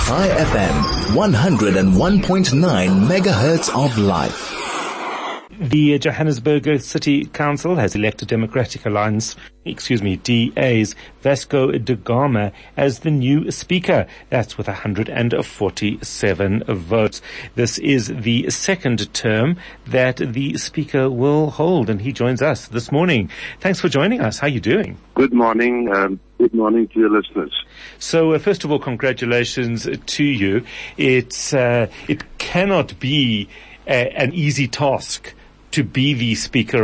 Chai FM, 101.9 megahertz of life. The Johannesburg City Council has elected Democratic Alliance, DA's Vasco da Gama as the new Speaker. That's with 147 votes. This is the second term that the Speaker will hold, and he joins us this morning. Thanks for joining us. How are you doing? Good morning. Good morning to your listeners. So, first of all, congratulations to you. It cannot be an easy task to be the Speaker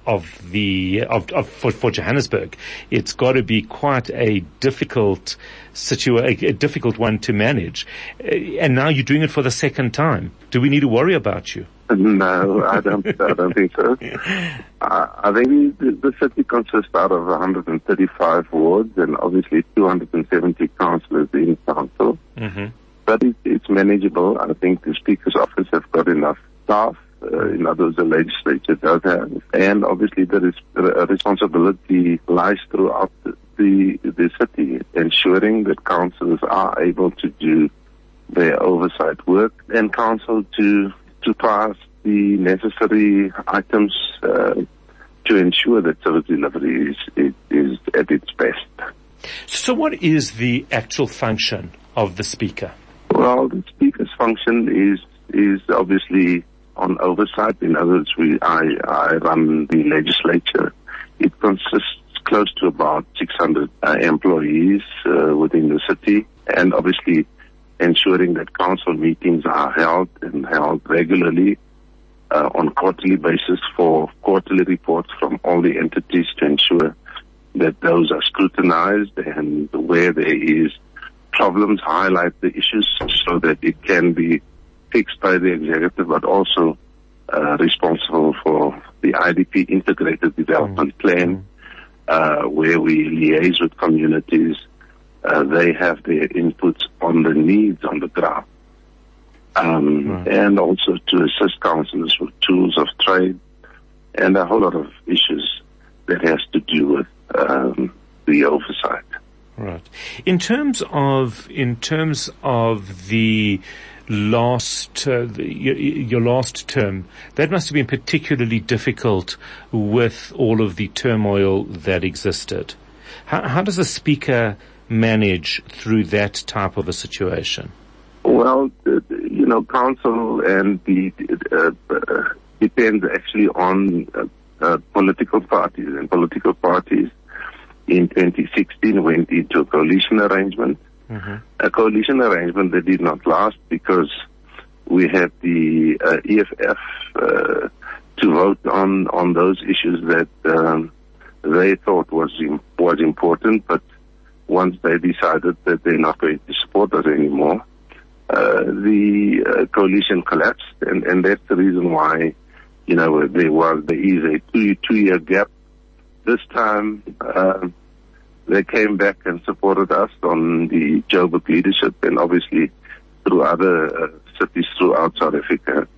for Johannesburg. It's got to be quite a difficult one to manage. And now you're doing it for the second time. Do we need to worry about you? No, I don't think so. I think the city consists out of 135 wards and obviously 270 councillors in council. Mm-hmm. But it's manageable. I think the Speaker's office has got enough staff. In other words, the legislature does have. And obviously there is a responsibility lies throughout the city, ensuring that councillors are able to do their oversight work and council to pass the necessary items to ensure that service delivery is at its best. So what is the actual function of the Speaker? Well, the Speaker's function is obviously on oversight. In other words, I run the legislature. It consists close to about 600 employees within the city, and obviously ensuring that council meetings are held regularly on quarterly basis for quarterly reports from all the entities to ensure that those are scrutinized, and where there is problems, highlight the issues so that it can be fixed by the executive, but also responsible for the IDP integrated development plan, where we liaise with communities. They have their inputs on the needs on the ground, and also to assist councillors with tools of trade and a whole lot of issues that has to do with the oversight. Right. In terms of the your last term, that must have been particularly difficult with all of the turmoil that existed. How does a Speaker manage through that type of a situation? Well, council and depends actually on political parties, and political parties in 2016 went into a coalition arrangement. Mm-hmm. A coalition arrangement that did not last because we had the EFF to vote on those issues that they thought was important, but once they decided that they're not going to support us anymore, the coalition collapsed, and that's the reason why there is a two-year gap. This time they came back and supported us on the Joburg leadership, and obviously through other cities throughout South Africa.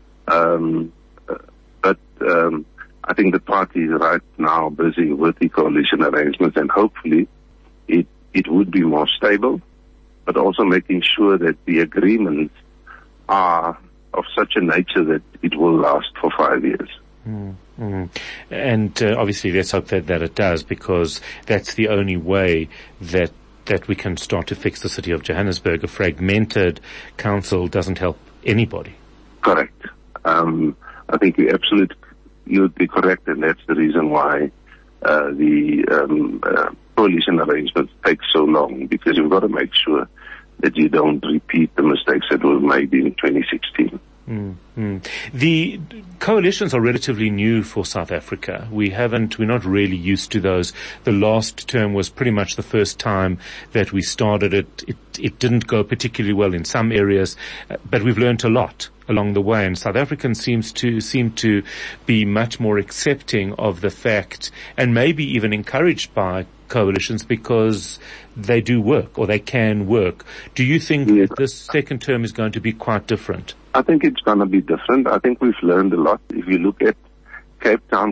But I think the party is right now busy with the coalition arrangements, and hopefully it would be more stable, but also making sure that the agreements are of such a nature that it will last for 5 years. Mm-hmm. And obviously let's hope that it does, because that's the only way that we can start to fix the city of Johannesburg. A fragmented council doesn't help anybody. Correct. I think you'd be correct, and that's the reason why the coalition arrangements take so long, because you've got to make sure that you don't repeat the mistakes that were made in 2016. Mm-hmm. The coalitions are relatively new for South Africa. We're not really used to those. The last term was pretty much the first time that we started it. It didn't go particularly well in some areas, but we've learned a lot along the way, and South Africans seem to be much more accepting of the fact, and maybe even encouraged by coalitions, because they do work, or they can work. Do you think that this second term is going to be quite different? I think it's going to be different. I think we've learned a lot. If you look at Cape Town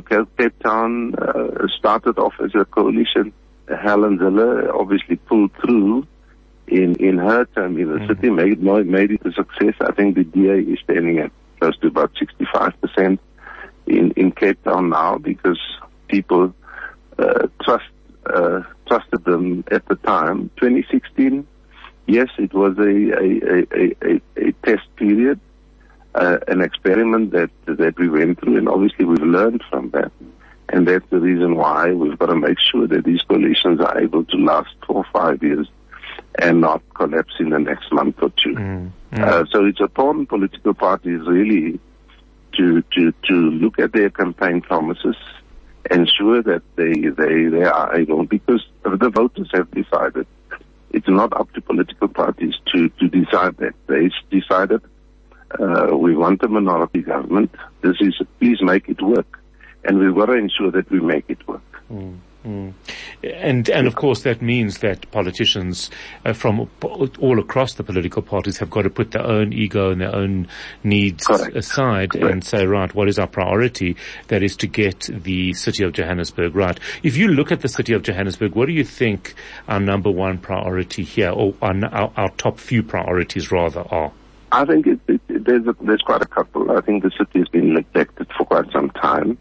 started off as a coalition. Helen Zille obviously pulled through in her term in the city made it a success. I think the DA is standing at close to about 65% in Cape Town now, because people trusted them at the time. 2016, yes, it was a test period, an experiment that we went through, and obviously we've learned from that. And that's the reason why we've got to make sure that these coalitions are able to last 4 or 5 years and not collapse in the next month or two. So it's upon political parties really to look at their campaign promises, ensure that they are able, because the voters have decided. It's not up to political parties to decide that. They decided we want a minority government. Please make it work. And we've got to ensure that we make it work. And of course that means that politicians from all across the political parties have got to put their own ego and their own needs aside and say, right, what is our priority? That is to get the city of Johannesburg right. If you look at the city of Johannesburg, what do you think our number one priority here, or our top few priorities rather, are? I think there's quite a couple. I think the city has been neglected for quite some time.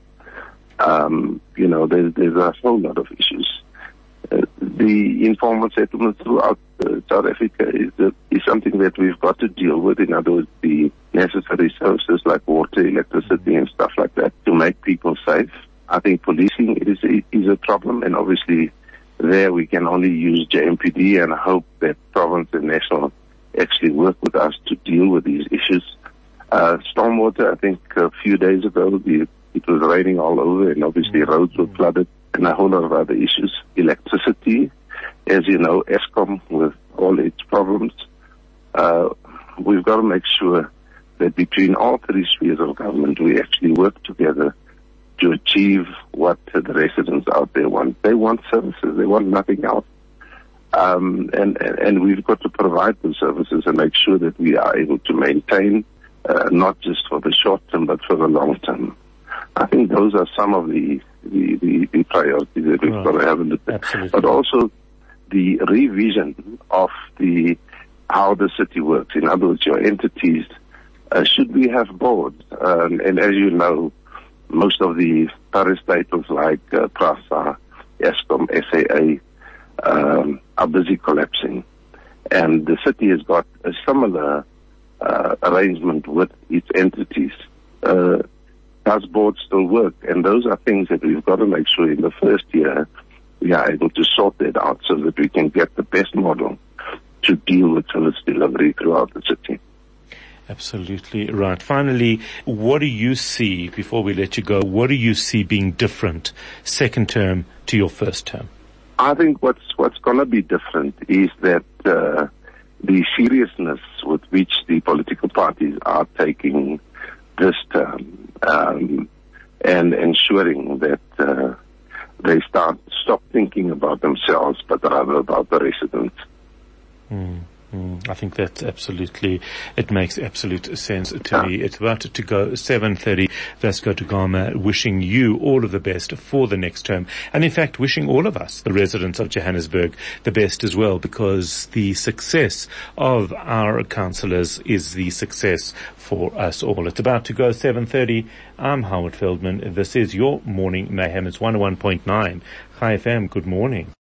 There's a whole lot of issues. The informal settlement throughout South Africa is something that we've got to deal with. In other words, the necessary services like water, electricity, and stuff like that to make people safe. I think policing is a problem, and obviously there we can only use JMPD and hope that province and national actually work with us to deal with these issues. Stormwater, I think a few days ago, it was raining all over, and obviously roads were flooded, and a whole lot of other issues. Electricity, as you know, Eskom with all its problems. We've got to make sure that between all three spheres of government, we actually work together to achieve what the residents out there want. They want services. They want nothing else. And we've got to provide those services and make sure that we are able to maintain, not just for the short term, but for the long term. I think those are some of the priorities that we've got to have a look at. Absolutely. But also the revision of how the city works. In other words, your entities, should we have boards? And as you know, most of the parastatals like PRASA, Eskom, SAA, are busy collapsing. And the city has got a similar arrangement with its entities. Does boards still work? And those are things that we've got to make sure in the first year we are able to sort that out so that we can get the best model to deal with service delivery throughout the city. Absolutely right. Finally, what do you see, before we let you go, what do you see being different second term to your first term? I think what's going to be different is that the seriousness with which the political parties are taking this term, and ensuring that they stop thinking about themselves, but rather about the residents. I think that's it makes absolute sense to me. It's about to go 7:30. Vasco da Gama wishing you all of the best for the next term. And in fact, wishing all of us, the residents of Johannesburg, the best as well, because the success of our councillors is the success for us all. It's about to go 7:30. I'm Howard Feldman. This is your Morning Mayhem. It's 101.9 Chai FM. Good morning.